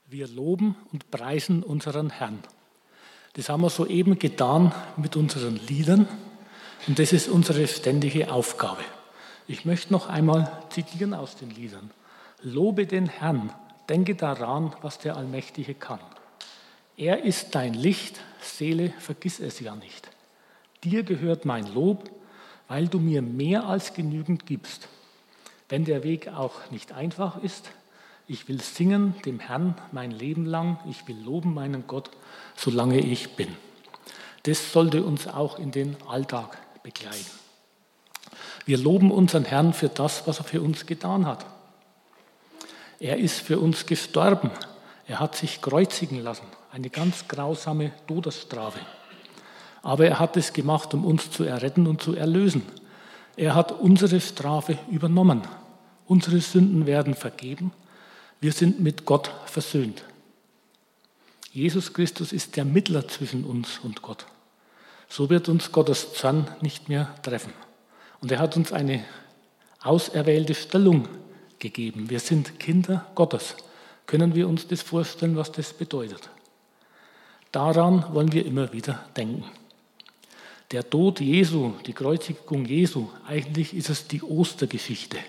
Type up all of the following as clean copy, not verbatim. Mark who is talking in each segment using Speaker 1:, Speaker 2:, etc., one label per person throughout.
Speaker 1: Wir loben und preisen unseren Herrn. Das haben wir soeben getan mit unseren Liedern und das ist unsere ständige Aufgabe. Ich möchte noch einmal zitieren aus den Liedern. Lobe den Herrn, denke daran, was der Allmächtige kann. Er ist dein Licht, Seele, vergiss es ja nicht. Dir gehört mein Lob, weil du mir mehr als genügend gibst. Wenn der Weg auch nicht einfach ist, ich will singen dem Herrn mein Leben lang, ich will loben meinen Gott, solange ich bin. Das sollte uns auch in den Alltag begleiten. Wir loben unseren Herrn für das, was er für uns getan hat. Er ist für uns gestorben. Er hat sich kreuzigen lassen, eine ganz grausame Todesstrafe. Aber er hat es gemacht, um uns zu erretten und zu erlösen. Er hat unsere Strafe übernommen. Unsere Sünden werden vergeben. Wir sind mit Gott versöhnt. Jesus Christus ist der Mittler zwischen uns und Gott. So wird uns Gottes Zorn nicht mehr treffen. Und er hat uns eine auserwählte Stellung gegeben. Wir sind Kinder Gottes. Können wir uns das vorstellen, was das bedeutet? Daran wollen wir immer wieder denken. Der Tod Jesu, die Kreuzigung Jesu, eigentlich ist es die Ostergeschichte.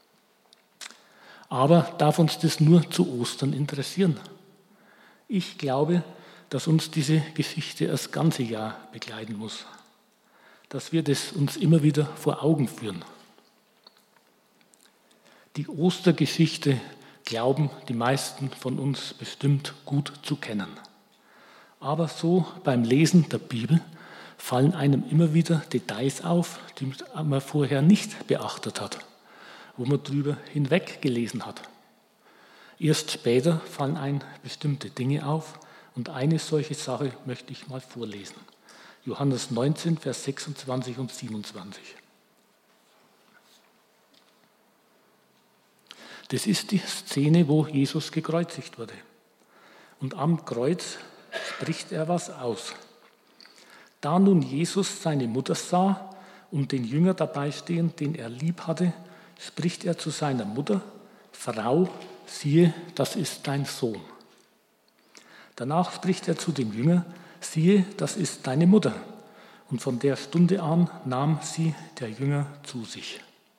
Speaker 1: Aber darf uns das nur zu Ostern interessieren? Ich glaube, dass uns diese Geschichte das ganze Jahr begleiten muss. Dass wir das uns immer wieder vor Augen führen. Die Ostergeschichte glauben die meisten von uns bestimmt gut zu kennen. Aber so beim Lesen der Bibel fallen einem immer wieder Details auf, die man vorher nicht beachtet hat, wo man drüber hinweg gelesen hat. Erst später fallen einem bestimmte Dinge auf und eine solche Sache möchte ich mal vorlesen. Johannes 19, Vers 26 und 27. Das ist die Szene, wo Jesus gekreuzigt wurde. Und am Kreuz spricht er was aus. Da nun Jesus seine Mutter sah und den Jünger dabei stehen, den er lieb hatte, spricht er zu seiner Mutter: Frau, siehe, das ist dein Sohn. Danach spricht er zu dem Jünger: Siehe, das ist deine Mutter. Und von der Stunde an nahm sie der Jünger zu sich.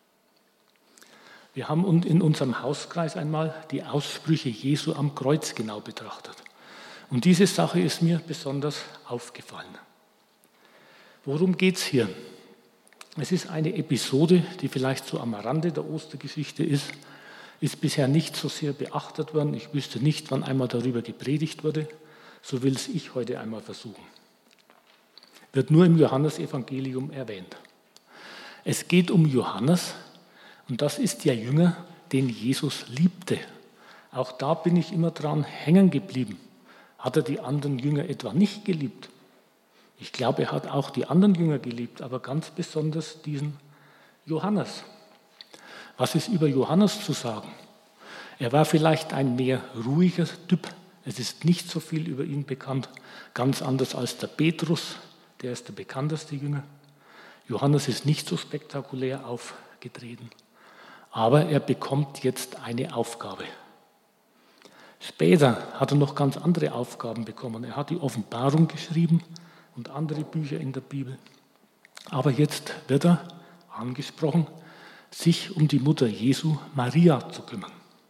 Speaker 1: Wir haben in unserem Hauskreis einmal die Aussprüche Jesu am Kreuz genau betrachtet. Und diese Sache ist mir besonders aufgefallen. Worum geht es hier? Es ist eine Episode, die vielleicht so am Rande der Ostergeschichte ist bisher nicht so sehr beachtet worden. Ich wüsste nicht, wann einmal darüber gepredigt wurde. So will es ich heute einmal versuchen. Wird nur im Johannesevangelium erwähnt. Es geht um Johannes und das ist der Jünger, den Jesus liebte. Auch da bin ich immer dran hängen geblieben. Hat er die anderen Jünger etwa nicht geliebt? Ich glaube, er hat auch die anderen Jünger geliebt, aber ganz besonders diesen Johannes. Was ist über Johannes zu sagen? Er war vielleicht ein mehr ruhiger Typ. Es ist nicht so viel über ihn bekannt, ganz anders als der Petrus, der ist der bekannteste Jünger. Johannes ist nicht so spektakulär aufgetreten, aber er bekommt jetzt eine Aufgabe. Später hat er noch ganz andere Aufgaben bekommen. Er hat die Offenbarung geschrieben und andere Bücher in der Bibel. Aber jetzt wird er angesprochen, sich um die Mutter Jesu, Maria, zu kümmern.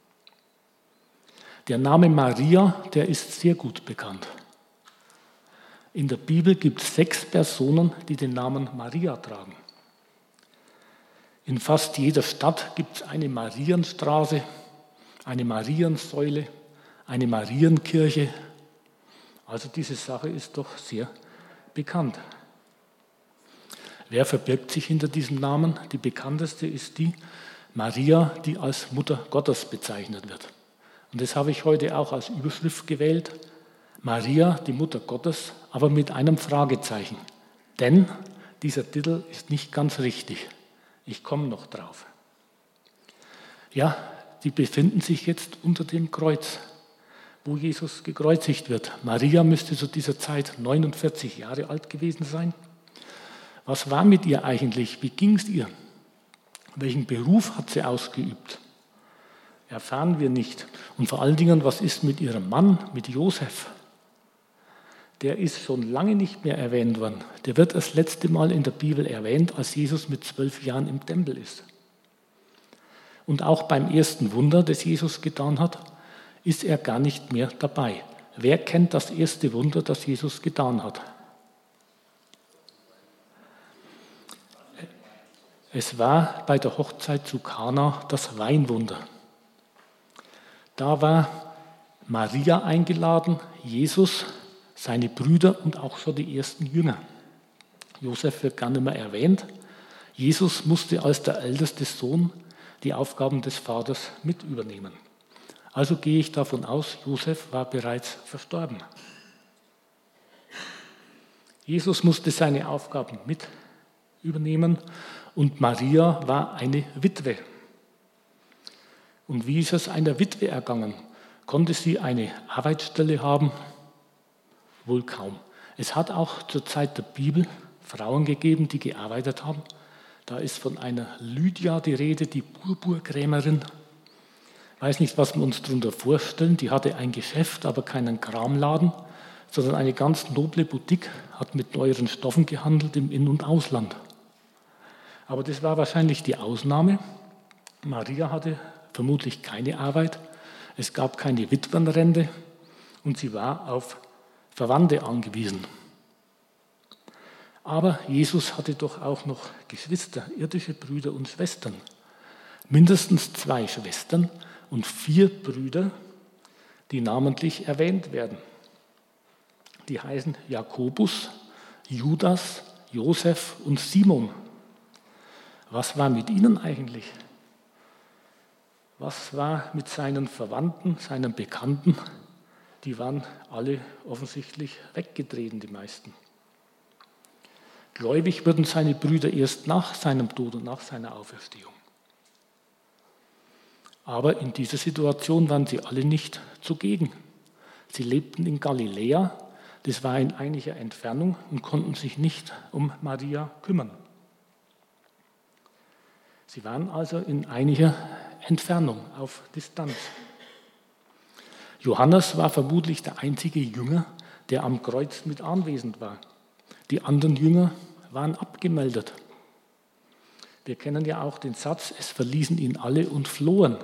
Speaker 1: Der Name Maria, der ist sehr gut bekannt. In der Bibel gibt es 6 Personen, die den Namen Maria tragen. In fast jeder Stadt gibt es eine Marienstraße, eine Mariensäule, eine Marienkirche. Also diese Sache ist doch sehr bekannt. Wer verbirgt sich hinter diesem Namen? Die bekannteste ist die Maria, die als Mutter Gottes bezeichnet wird. Und das habe ich heute auch als Überschrift gewählt. Maria, die Mutter Gottes, aber mit einem Fragezeichen. Denn dieser Titel ist nicht ganz richtig. Ich komme noch drauf. Ja, die befinden sich jetzt unter dem Kreuz, wo Jesus gekreuzigt wird. Maria müsste zu dieser Zeit 49 Jahre alt gewesen sein. Was war mit ihr eigentlich? Wie ging es ihr? Welchen Beruf hat sie ausgeübt? erfahren wir nicht. Und vor allen Dingen, was ist mit ihrem Mann, mit Josef? Der ist schon lange nicht mehr erwähnt worden. Der wird das letzte Mal in der Bibel erwähnt, als Jesus mit 12 Jahren im Tempel ist. Und auch beim ersten Wunder, das Jesus getan hat, ist er gar nicht mehr dabei. Wer kennt das erste Wunder, das Jesus getan hat? Es war bei der Hochzeit zu Kana das Weinwunder. Da war Maria eingeladen, Jesus, seine Brüder und auch schon die ersten Jünger. Josef wird gar nicht mehr erwähnt. Jesus musste als der älteste Sohn die Aufgaben des Vaters mit übernehmen. Also gehe ich davon aus, Josef war bereits verstorben. Jesus musste seine Aufgaben mit übernehmen und Maria war eine Witwe. Und wie ist es einer Witwe ergangen? Konnte sie eine Arbeitsstelle haben? Wohl kaum. Es hat auch zur Zeit der Bibel Frauen gegeben, die gearbeitet haben. Da ist von einer Lydia die Rede, die Purpurkrämerin. Ich weiß nicht, was wir uns darunter vorstellen. Die hatte ein Geschäft, aber keinen Kramladen, sondern eine ganz noble Boutique, hat mit neueren Stoffen gehandelt im In- und Ausland. Aber das war wahrscheinlich die Ausnahme. Maria hatte vermutlich keine Arbeit, es gab keine Witwenrente und sie war auf Verwandte angewiesen. Aber Jesus hatte doch auch noch Geschwister, irdische Brüder und Schwestern. Mindestens 2 Schwestern und 4 Brüder, die namentlich erwähnt werden. Die heißen Jakobus, Judas, Josef und Simon. Was war mit ihnen eigentlich? Was war mit seinen Verwandten, seinen Bekannten? Die waren alle offensichtlich weggetreten, die meisten. Gläubig wurden seine Brüder erst nach seinem Tod und nach seiner Auferstehung. Aber in dieser Situation waren sie alle nicht zugegen. Sie lebten in Galiläa, das war in einiger Entfernung und konnten sich nicht um Maria kümmern. Sie waren also in einiger Entfernung, auf Distanz. Johannes war vermutlich der einzige Jünger, der am Kreuz mit anwesend war. Die anderen Jünger waren abgemeldet. Wir kennen ja auch den Satz, es verließen ihn alle und flohen.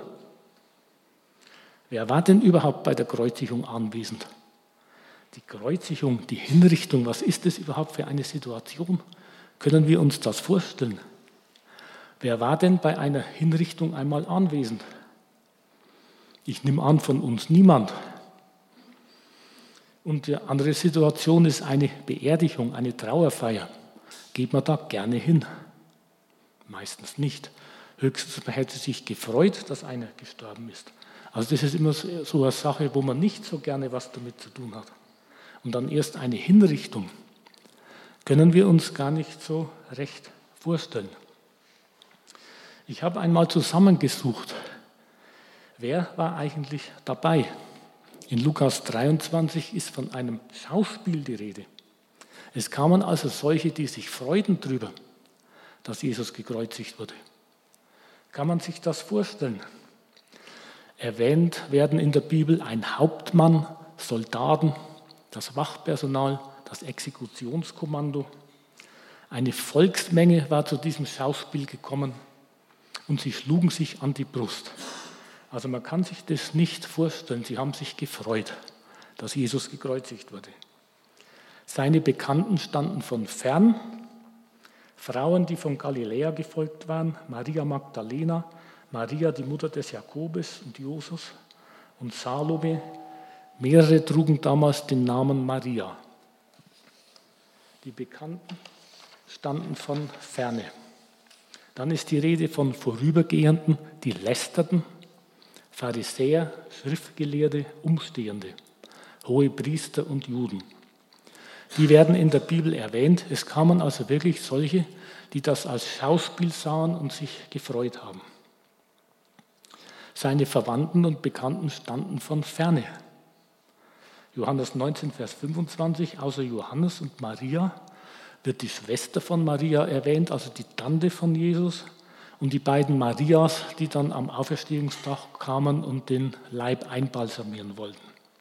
Speaker 1: Wer war denn überhaupt bei der Kreuzigung anwesend? Die Kreuzigung, die Hinrichtung, was ist das überhaupt für eine Situation? Können wir uns das vorstellen? Wer war denn bei einer Hinrichtung einmal anwesend? Ich nehme an, von uns niemand. Und die andere Situation ist eine Beerdigung, eine Trauerfeier. Geht man da gerne hin? Meistens nicht. Höchstens man hätte sich gefreut, dass einer gestorben ist. Also das ist immer so eine Sache, wo man nicht so gerne was damit zu tun hat. Und dann erst eine Hinrichtung. Können wir uns gar nicht so recht vorstellen. Ich habe einmal zusammengesucht, wer war eigentlich dabei? In Lukas 23 ist von einem Schauspiel die Rede. Es kamen also solche, die sich freuten darüber, dass Jesus gekreuzigt wurde. Kann man sich das vorstellen? Erwähnt werden in der Bibel ein Hauptmann, Soldaten, das Wachpersonal, das Exekutionskommando. Eine Volksmenge war zu diesem Schauspiel gekommen und sie schlugen sich an die Brust. Also man kann sich das nicht vorstellen. Sie haben sich gefreut, dass Jesus gekreuzigt wurde. Seine Bekannten standen von fern. Frauen, die von Galiläa gefolgt waren, Maria Magdalena, Maria, die Mutter des Jakobus und Josef und Salome. Mehrere trugen damals den Namen Maria. Die Bekannten standen von ferne. Dann ist die Rede von Vorübergehenden, die lästerten, Pharisäer, Schriftgelehrte, Umstehende, Hohepriester und Juden. Die werden in der Bibel erwähnt. Es kamen also wirklich solche, die das als Schauspiel sahen und sich gefreut haben. Seine Verwandten und Bekannten standen von ferne. Johannes 19, Vers 25, außer Johannes und Maria wird die Schwester von Maria erwähnt, also die Tante von Jesus. und die beiden Marias, die dann am Auferstehungstag kamen und den Leib einbalsamieren wollten.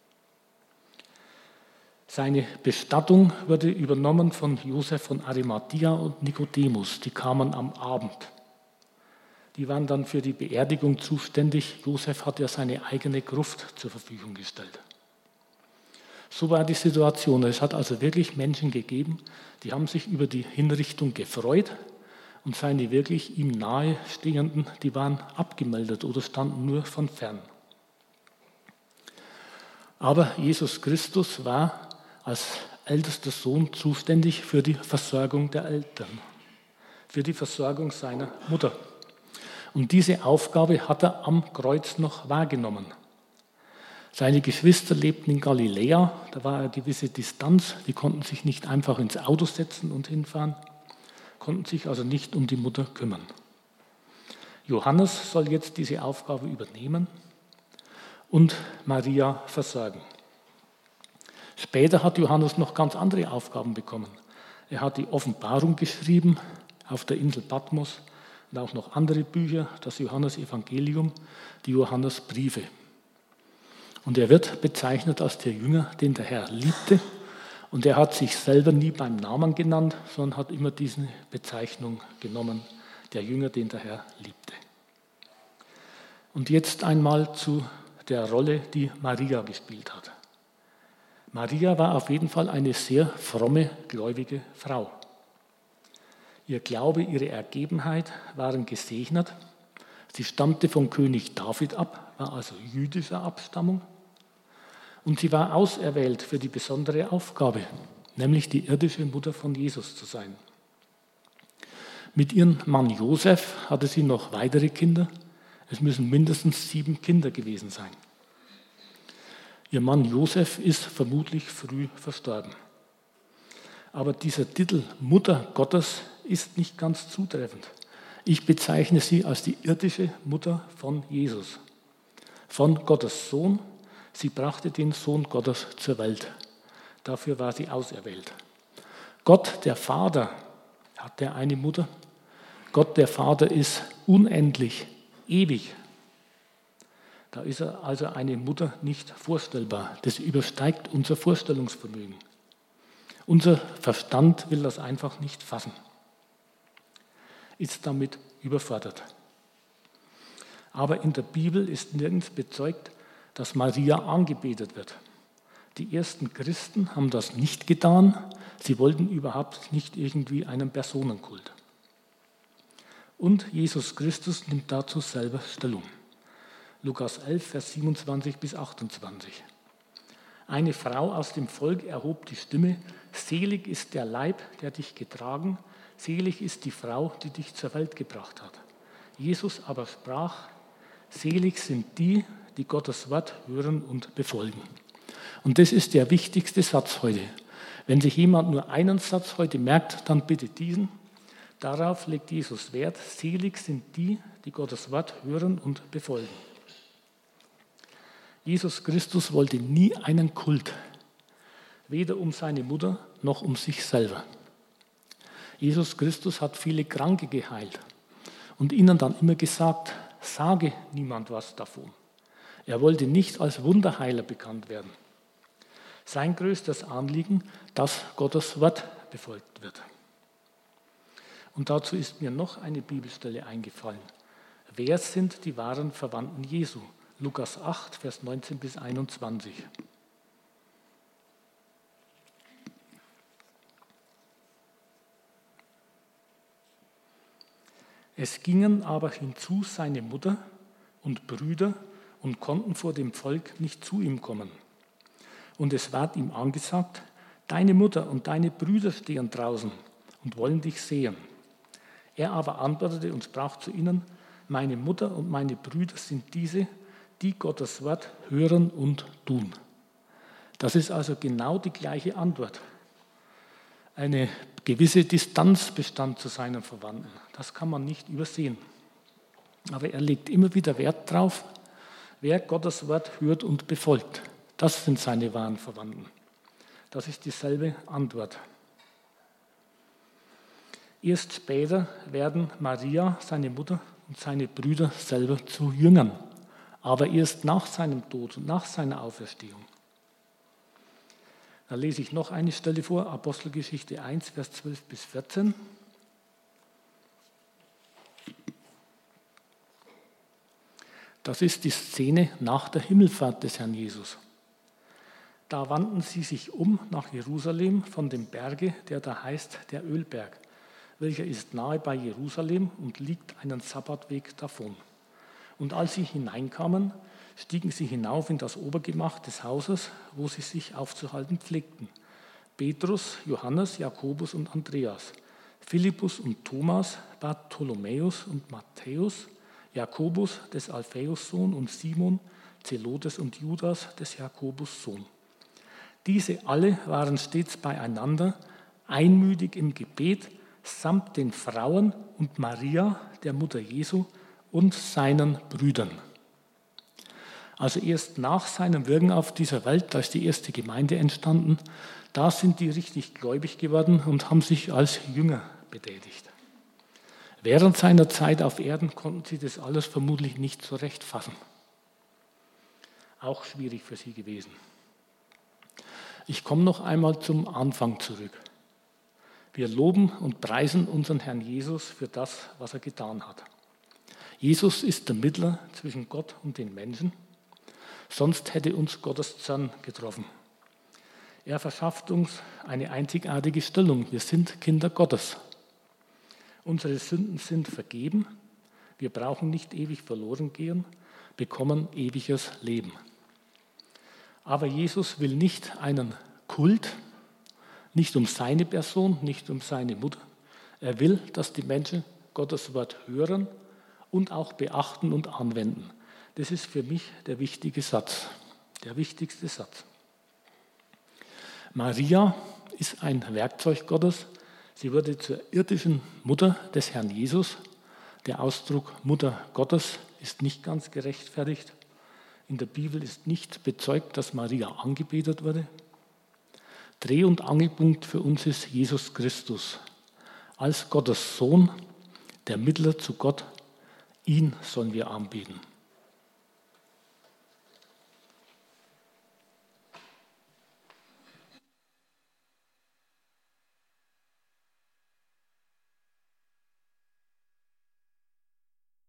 Speaker 1: Seine Bestattung wurde übernommen von Josef von Arimathea und Nikodemus, die kamen am Abend. Die waren dann für die Beerdigung zuständig. Josef hat ja seine eigene Gruft zur Verfügung gestellt. So war die Situation. Es hat also wirklich Menschen gegeben, die haben sich über die Hinrichtung gefreut und seine wirklich ihm nahestehenden, die waren abgemeldet oder standen nur von fern. Aber Jesus Christus war als ältester Sohn zuständig für die Versorgung der Eltern, für die Versorgung seiner Mutter. Und diese Aufgabe hat er am Kreuz noch wahrgenommen. Seine Geschwister lebten in Galiläa, da war eine gewisse Distanz, die konnten sich nicht einfach ins Auto setzen und hinfahren, konnten sich also nicht um die Mutter kümmern. Johannes soll jetzt diese Aufgabe übernehmen und Maria versorgen. Später hat Johannes noch ganz andere Aufgaben bekommen. Er hat die Offenbarung geschrieben auf der Insel Patmos und auch noch andere Bücher, das Johannesevangelium, die Johannesbriefe. Und er wird bezeichnet als der Jünger, den der Herr liebte. Und er hat sich selber nie beim Namen genannt, sondern hat immer diese Bezeichnung genommen, der Jünger, den der Herr liebte. Und jetzt einmal zu der Rolle, die Maria gespielt hat. Maria war auf jeden Fall eine sehr fromme, gläubige Frau. Ihr Glaube, ihre Ergebenheit waren gesegnet. Sie stammte von König David ab, war also jüdischer Abstammung. Und sie war auserwählt für die besondere Aufgabe, nämlich die irdische Mutter von Jesus zu sein. Mit ihrem Mann Josef hatte sie noch weitere Kinder. Es müssen mindestens 7 Kinder gewesen sein. Ihr Mann Josef ist vermutlich früh verstorben. Aber dieser Titel Mutter Gottes ist nicht ganz zutreffend. Ich bezeichne sie als die irdische Mutter von Jesus, von Gottes Sohn. Sie brachte den Sohn Gottes zur Welt. Dafür war sie auserwählt. Gott, der Vater, hatte eine Mutter. Gott, der Vater, ist unendlich, ewig. Da ist also eine Mutter nicht vorstellbar. Das übersteigt unser Vorstellungsvermögen. Unser Verstand will das einfach nicht fassen. Ist damit überfordert. Aber in der Bibel ist nirgends bezeugt, dass Maria angebetet wird. Die ersten Christen haben das nicht getan. Sie wollten überhaupt nicht irgendwie einen Personenkult. Und Jesus Christus nimmt dazu selber Stellung. Lukas 11, Vers 27 bis 28. Eine Frau aus dem Volk erhob die Stimme: Selig ist der Leib, der dich getragen, selig ist die Frau, die dich zur Welt gebracht hat. Jesus aber sprach: Selig sind die, die Gottes Wort hören und befolgen. Und das ist der wichtigste Satz heute. Wenn sich jemand nur einen Satz heute merkt, dann bitte diesen. Darauf legt Jesus Wert: Selig sind die, die Gottes Wort hören und befolgen. Jesus Christus wollte nie einen Kult, weder um seine Mutter noch um sich selber. Jesus Christus hat viele Kranke geheilt und ihnen dann immer gesagt: Sage niemand was davon. Er wollte nicht als Wunderheiler bekannt werden. Sein größtes Anliegen, dass Gottes Wort befolgt wird. Und dazu ist mir noch eine Bibelstelle eingefallen. Wer sind die wahren Verwandten Jesu? Lukas 8, Vers 19 bis 21. Es gingen aber hinzu seine Mutter und Brüder und konnten vor dem Volk nicht zu ihm kommen. Und es ward ihm angesagt: Deine Mutter und deine Brüder stehen draußen und wollen dich sehen. Er aber antwortete und sprach zu ihnen: Meine Mutter und meine Brüder sind diese, die Gottes Wort hören und tun. Das ist also genau die gleiche Antwort. Eine gewisse Distanz bestand zu seinen Verwandten. Das kann man nicht übersehen. Aber er legt immer wieder Wert drauf, wer Gottes Wort hört und befolgt. Das sind seine wahren Verwandten. Das ist dieselbe Antwort. Erst später werden Maria, seine Mutter und seine Brüder selber zu Jüngern, aber erst nach seinem Tod und nach seiner Auferstehung. Da lese ich noch eine Stelle vor, Apostelgeschichte 1, Vers 12 bis 14. Das ist die Szene nach der Himmelfahrt des Herrn Jesus. Da wandten sie sich um nach Jerusalem von dem Berge, der da heißt der Ölberg, welcher ist nahe bei Jerusalem und liegt einen Sabbatweg davon. Und als sie hineinkamen, stiegen sie hinauf in das Obergemach des Hauses, wo sie sich aufzuhalten pflegten. Petrus, Johannes, Jakobus und Andreas, Philippus und Thomas, Bartholomäus und Matthäus, Jakobus des Alphaeus Sohn und Simon, Zelotes und Judas des Jakobus Sohn. Diese alle waren stets beieinander, einmütig im Gebet, samt den Frauen und Maria, der Mutter Jesu, und seinen Brüdern. Also erst nach seinem Wirken auf dieser Welt, da ist die erste Gemeinde entstanden, da sind die richtig gläubig geworden und haben sich als Jünger betätigt. Während seiner Zeit auf Erden konnten sie das alles vermutlich nicht so recht fassen. Auch schwierig für sie gewesen. Ich komme noch einmal zum Anfang zurück. Wir loben und preisen unseren Herrn Jesus für das, was er getan hat. Jesus ist der Mittler zwischen Gott und den Menschen, sonst hätte uns Gottes Zorn getroffen. Er verschafft uns eine einzigartige Stellung. Wir sind Kinder Gottes. Unsere Sünden sind vergeben. Wir brauchen nicht ewig verloren gehen, bekommen ewiges Leben. Aber Jesus will nicht einen Kult, nicht um seine Person, nicht um seine Mutter. Er will, dass die Menschen Gottes Wort hören und auch beachten und anwenden. Das ist für mich der wichtige Satz, der wichtigste Satz. Maria ist ein Werkzeug Gottes. Sie wurde zur irdischen Mutter des Herrn Jesus. Der Ausdruck Mutter Gottes ist nicht ganz gerechtfertigt. In der Bibel ist nicht bezeugt, dass Maria angebetet wurde. Dreh- und Angelpunkt für uns ist Jesus Christus. Als Gottes Sohn, der Mittler zu Gott, ihn sollen wir anbeten.